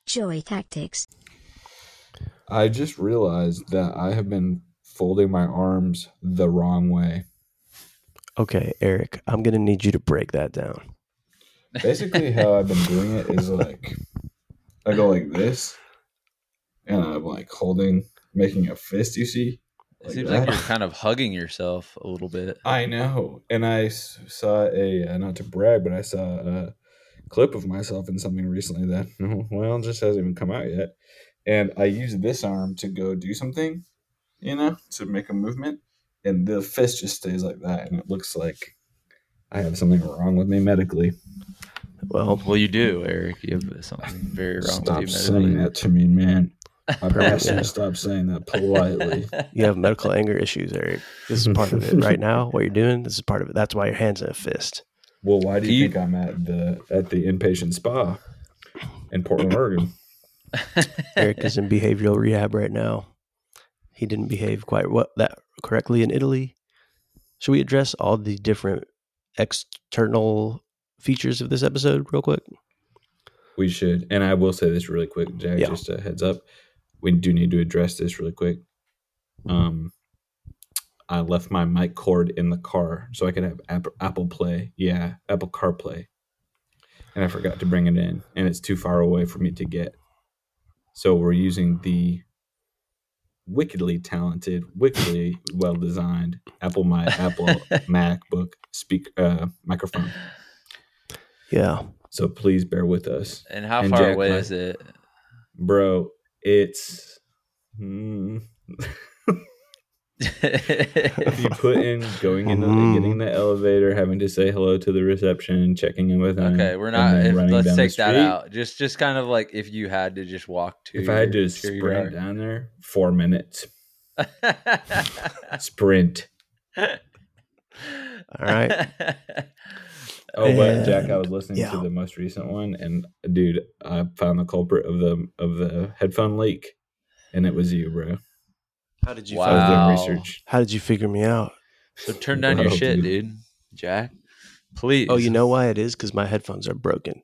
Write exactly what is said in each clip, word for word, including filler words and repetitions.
Joy Tactics. I just realized that I have been folding my arms the wrong way. Okay, Eric, I'm going to need you to break that down. Basically, how I've been doing it is like, I go like this, and I'm like holding, making a fist, you see? It seems like you're kind of hugging yourself a little bit. I know. And I s- saw a, uh, not to brag, but I saw a clip of myself in something recently that, well, just hasn't even come out yet. And I used this arm to go do something, you know, to make a movement. And the fist just stays like that. And it looks like I have something wrong with me medically. Well, Well, you do, Eric. You have something very wrong Stop with you saying medically. that to me, man. I've asked you Yeah. to stop saying that politely. you have medical anger issues, Eric. This is part of it right now. What you're doing, this is part of it. That's why your hand's in a fist. Well, why do you, You- think I'm at the at the inpatient spa in Portland, Oregon? Eric is in behavioral rehab right now. He didn't behave quite what that correctly in Italy. Should we address all the different external features of this episode real quick? We should. And I will say this really quick, Jack, Yeah. just a heads up. We do need to address this really quick. Um, I left my mic cord in the car so I could have Apple, Apple Play. Yeah, Apple CarPlay. And I forgot to bring it in. And it's too far away for me to get. So we're using the wickedly talented, wickedly well-designed Apple my Apple MacBook speak uh, microphone. Yeah. So please bear with us. And how And far Jack, away my- is it? Bro, it's... Mm, if you put in going in the, Mm. getting in the elevator, having to say hello to the reception, checking in with them. Okay, we're and not. then If, running let's down the take that street. out. Just, just kind of like if you had to just walk to. If I had your- to to your sprint yard. down there, four minutes. Sprint. All right. Oh, but Jack, I And- was listening yeah. to the most recent one, and dude, I found the culprit of the of the headphone leak, and it was you, bro. How did you I was doing Wow. research. How did you figure me out? So turn down your Wow, shit, dude. dude. Jack. Please. Oh, you know why it is? Because my headphones are broken.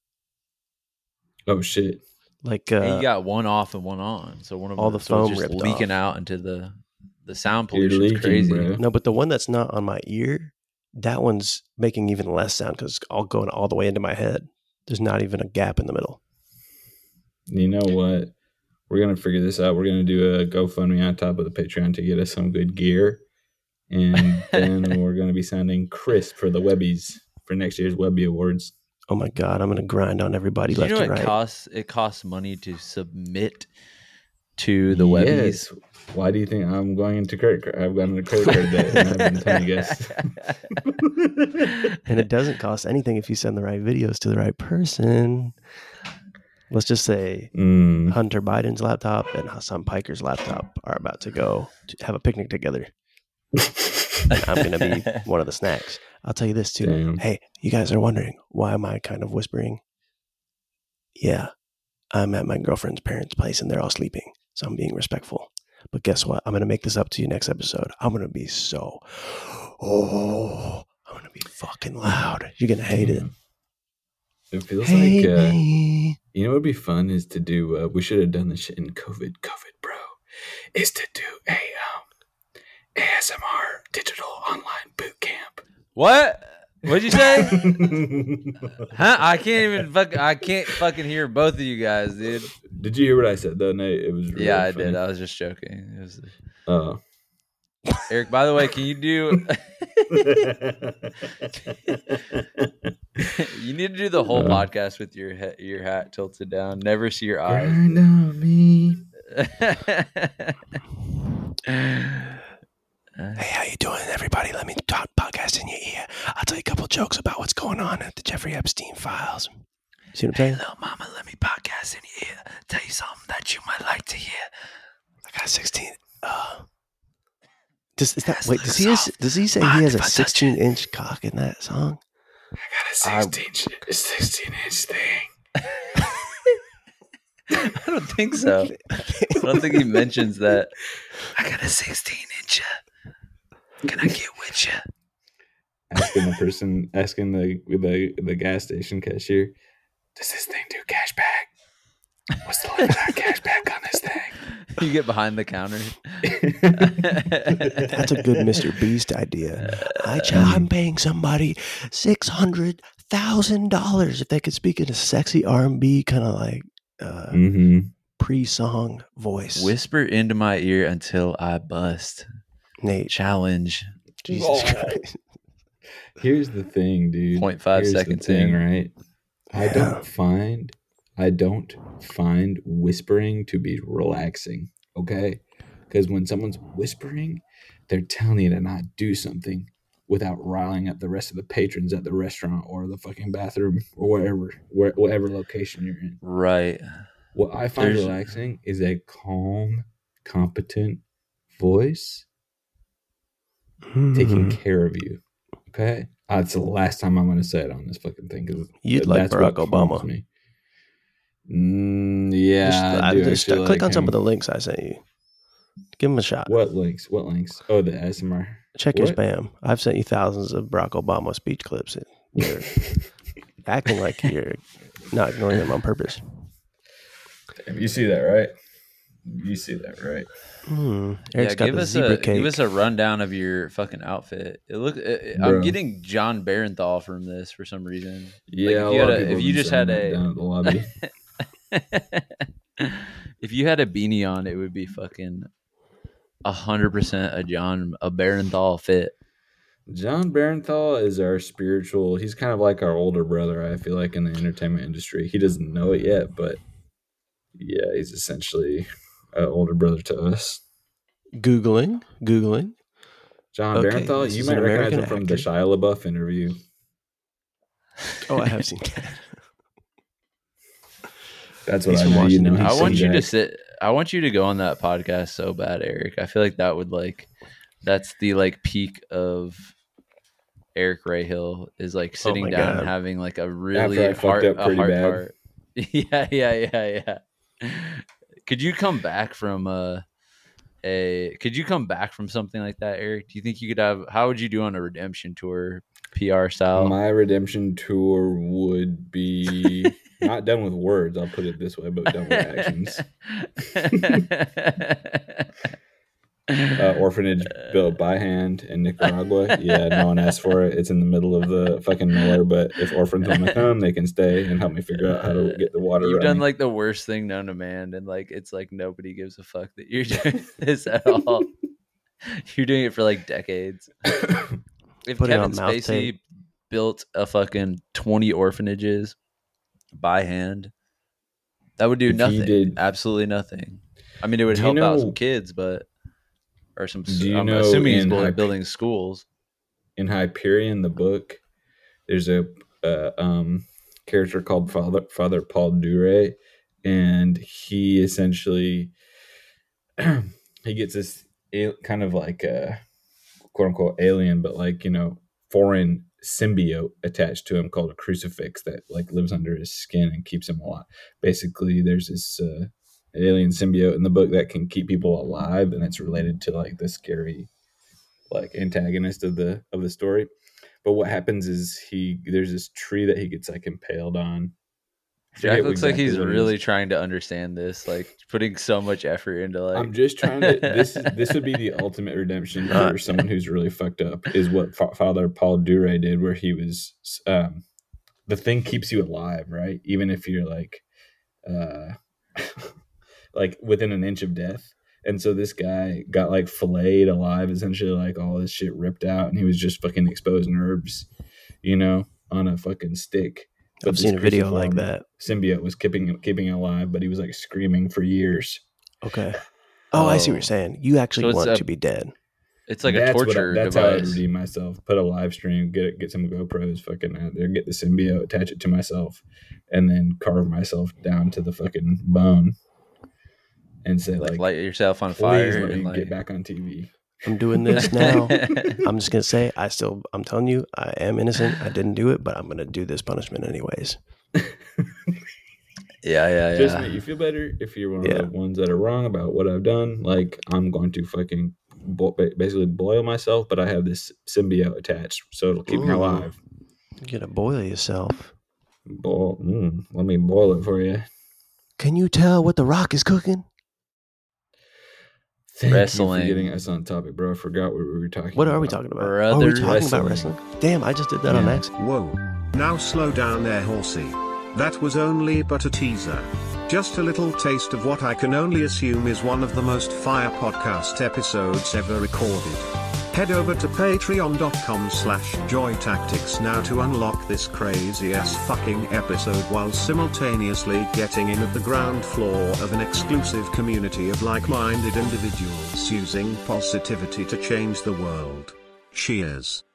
Oh shit! Like Hey, uh, you got one off and one on, so one of all them the so it's foam just ripped leaking off. out into the the sound You're pollution. leaking, Crazy. bro. no, but the one that's not on my ear, that one's making even less sound because it's all going all the way into my head. There's not even a gap in the middle. You know what? We're gonna figure this out. We're gonna do a GoFundMe on top of the Patreon to get us some good gear, and then we're gonna be sounding crisp for the Webbies for next year's Webby Awards. Oh my God, I'm going to grind on everybody Did you left know and it right. costs it costs money to submit to the Webbies? Yes. Why do you think I'm going into credit card? I've gone into credit card debt, and I've been telling you guys. And it doesn't cost anything if you send the right videos to the right person. Let's just say Mm. Hunter Biden's laptop and Hassan Piker's laptop are about to go to have a picnic together. And I'm going to be one of the snacks. I'll tell you this too. Damn. Hey, you guys are wondering, why am I kind of whispering? Yeah, I'm at my girlfriend's parents' place and they're all sleeping. So I'm being respectful. But guess what? I'm going to make this up to you next episode. I'm going to be so, oh, I'm going to be fucking loud. You're going to hate it. It feels Hey, like, uh, me. you know what would be fun is to do, uh, we should have done this shit in COVID, COVID, bro, is to do a um, A S M R digital online boot camp. What? What'd you say? Huh? I can't even fuck. I can't fucking hear both of you guys, dude. Did you hear what I said though, Nate? It was really Yeah, I funny. did. I was just joking. It was, Oh. Eric, by the way, can you do? You need to do the whole Uh. podcast with your he- your hat tilted down. Never see your eyes. Grind on me. Hey, how you doing, everybody? Let me talk podcast in your ear. I'll tell you a couple jokes about what's going on at the Jeffrey Epstein files. See what I'm saying? Little mama, let me podcast in your ear. Tell you something that you might like to hear. I got a sixteen. Uh, does, is that, Yes, wait, look does he, has, soft. does he say Mind he has if a I touch sixteen inch cock in that song? I got a sixteen, a sixteen inch thing. I don't think so. I don't think he mentions that. I got a sixteen inch. Can I get with you? Asking the person, asking the, the the gas station cashier, does this thing do cashback? cash back on this thing. You get behind the counter. That's a good Mister Beast idea. I ch- I'm paying somebody six hundred thousand dollars if they could speak in a sexy R and B kind of like uh, Mm-hmm. pre-song voice. Whisper into my ear until I bust. Nate, Challenge. Jesus Oh. Christ. Here's the thing, dude. Point five Here's the seconds thing, in. right? I Yeah. don't find I don't find whispering to be relaxing, okay? Because when someone's whispering, they're telling you to not do something without riling up the rest of the patrons at the restaurant or the fucking bathroom or wherever, where, whatever location you're in. Right. What I find There's- relaxing is a calm, competent voice taking Mhm. care of you. Okay, uh, it's the last time I'm going to say it on this fucking thing because You'd like Barack Obama. Me. Mm, yeah, Just, I I do just actually click like on some him. of the links I sent you. Give him a shot. What links? What links? Oh, the S M R. Check your What? spam. I've sent you thousands of Barack Obama speech clips. And you're acting like you're not ignoring them on purpose. Damn, you see that, right? You see that, right? Hmm. Yeah, Eric's got give the us zebra a cake. give us a rundown of your fucking outfit. It look. It, Bro. I'm getting John Barenthal from this for some reason. Yeah, if a you lot had of a- people if have you been just saying had that a- down at the lobby. If you had a beanie on, it would be fucking a hundred percent a John a Barenthal fit. John Barenthal is our spiritual. He's kind of like our older brother. I feel like in the entertainment industry, he doesn't know it yet, but yeah, he's essentially an older brother to us. Googling. Googling. John Okay, Barenthal, this you is might an recognize American him from the actor. Shia LaBeouf interview. Oh, I have seen that. That's what He's I from know. You Washington, know, D C. I he's want you to Jack. sit. I want you to go on that podcast so bad, Eric. I feel like that would like. That's the like peak of Eric Rahill is like sitting my down God. and having like a After really I fucked heart, up a pretty heart bad. heart. Yeah, yeah, yeah, yeah. Could you come back from uh, a? Could you come back from something like that, Eric? Do you think you could have? How would you do on a redemption tour, P R style? My redemption tour would be not done with words. I'll put it this way, but done with actions. Uh, orphanage built by hand in Nicaragua. Yeah, no one asked for it. It's in the middle of the fucking nowhere. But if orphans want to come, they can stay and help me figure out how to get the water. You've running. done like the worst thing known to man, and like it's like nobody gives a fuck that you're doing this at all. You're doing it for like decades. If Putting Kevin on mouth Spacey tape. built a fucking twenty orphanages by hand, that would do If he nothing. did- Absolutely nothing. I mean, it would Do you help out know- some kids, but or some. Do you I'm know assuming he's in building, Hype- building schools. in Hyperion, the book, there's a uh, um, character called Father Father Paul Dure, and he essentially he gets this al- kind of like a quote unquote alien, but like you know foreign symbiote attached to him called a crucifix that like lives under his skin and keeps him alive. Basically, there's this uh, alien symbiote in the book that can keep people alive, and it's related to like the scary like antagonist of the of the story. But what happens is he there's this tree that he gets like impaled on. I forget Jack looks like exactly he's what it really is. trying to understand this, like putting so much effort into like. I'm just trying to. This is this would be the ultimate redemption Uh, for someone who's really fucked up. Is what Fa- Father Paul Dure did, where he was. Um, the thing keeps you alive, right? Even if you're like, uh, like within an inch of death. And so this guy got like filleted alive, essentially, like all this shit ripped out, and he was just fucking exposed nerves, you know, on a fucking stick. But I've this seen a video like cruciform that. Symbiote was keeping keeping him alive, but he was like screaming for years. Okay. Oh, I see what Oh. you're saying. You actually So it's want a- to be dead. It's like a That's what I- torture that's how I device. redeem myself. Put a live stream, get get some GoPros, fucking out there, get the symbiote, attach it to myself, and then carve myself down to the fucking bone, and say like, like, light yourself on please fire let me and like get back on T V. I'm doing this now. I'm just gonna say I still. I'm telling you, I am innocent. I didn't do it, but I'm gonna do this punishment anyways. yeah, yeah, Just yeah. make you feel better if you're one Yeah. of the ones that are wrong about what I've done. Like I'm going to fucking bo- ba- basically boil myself, but I have this symbiote attached, so it'll keep me Mm. alive. You're gonna boil yourself. Boil, mm, let me boil it for you. Can you tell what The Rock is cooking? Thank Wrestling. you for getting us on topic, bro. I forgot what we were talking What about. are we talking about? Brother are we talking wrestling. about wrestling? Damn, I just did that on Yeah. accident. Whoa. Now slow down there, horsey. That was only but a teaser. Just a little taste of what I can only assume is one of the most fire podcast episodes ever recorded. Head over to patreon.com slash joytactics now to unlock this crazy ass fucking episode while simultaneously getting in at the ground floor of an exclusive community of like-minded individuals using positivity to change the world. Cheers.